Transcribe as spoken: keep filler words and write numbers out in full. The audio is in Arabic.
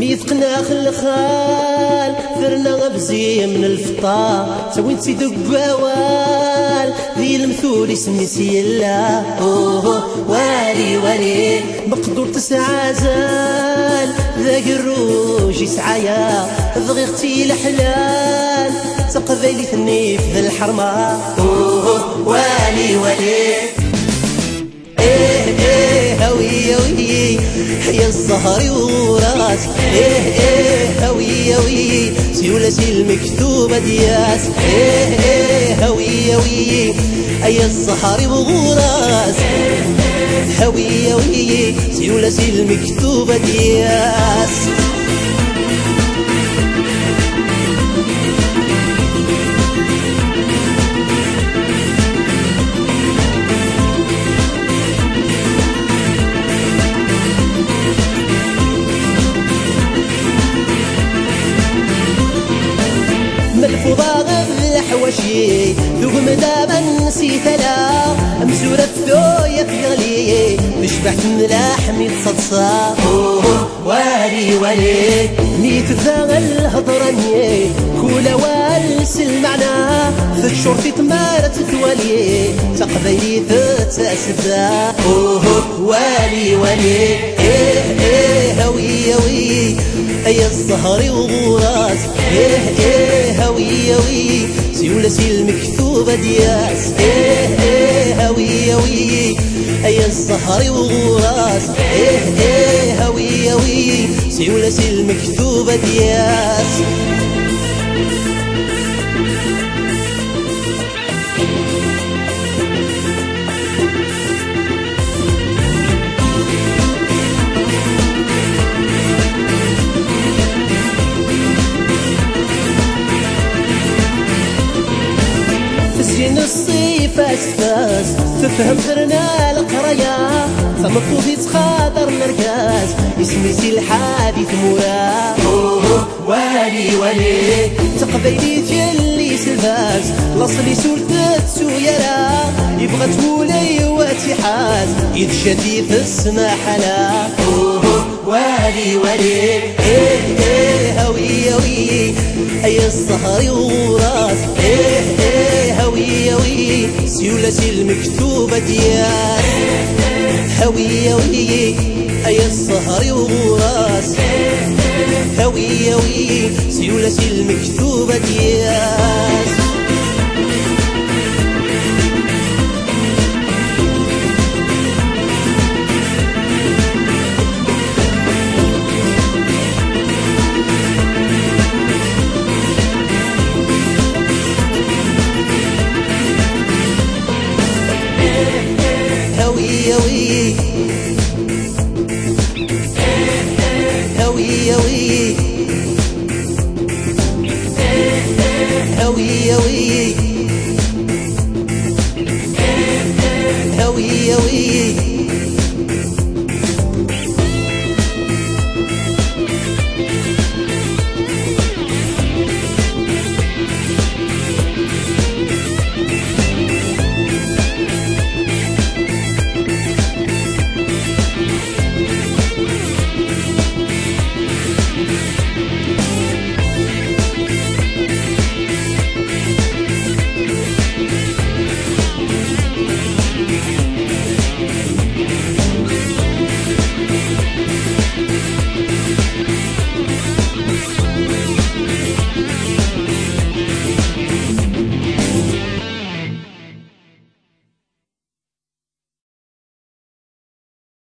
ميثقنا خلخال ثرنا غبزي من الفطار سوين سيد قوال ذي المثول اسمي سيلا اوه والي والي مقدور تسعى زال ذاك الروج يسعايا بغي اختي الحلال تقبلي ثني في الحرمة اوه والي والي ايه ايه هوي هوي يا الزهر وراس ايه ايه هوي هوي سيولتي المكتوبة دياس ايه ايه هوي هوي يا الزهر وراس هوي هوي سيولتي المكتوبة دياس ملفوظة غير الحواشي ذوق مدام نسيت لا مسورة ثوية تغلي بشبعت من لحمي تصدصا اوه والي والي ميت ذا الهضراني كولا والس المعنى في الشرطي تمارت توالي تقبلي تتأسدا اوه والي والي ايه ايه هوي هوي يا الزهر وغراس ايه ايه هوي هوي سيولتي المكتوبة دياس ايه ايه هوي هوي يا الزهر وغراس ايه ايه هوي هوي سيولتي المكتوبة دياس تسجين الصيف اسفاس تفهم درنا القرايا فمطلوب يتخاطر الركاز اسمي سي الحادث مرا اوه والي والي تقبيلي تيلي سلفاز لاصلي سولتت سويرا يبغى تولي واتحاز يتشدي في السما حلا اوه والي والي ايه ايه هوي هوي يا الزهر وراس ايه ايه هوي هوي سيولتي المكتوبة دياس هوي هوي يا الزهر وراس هوي هوي سيولتي المكتوبة دياس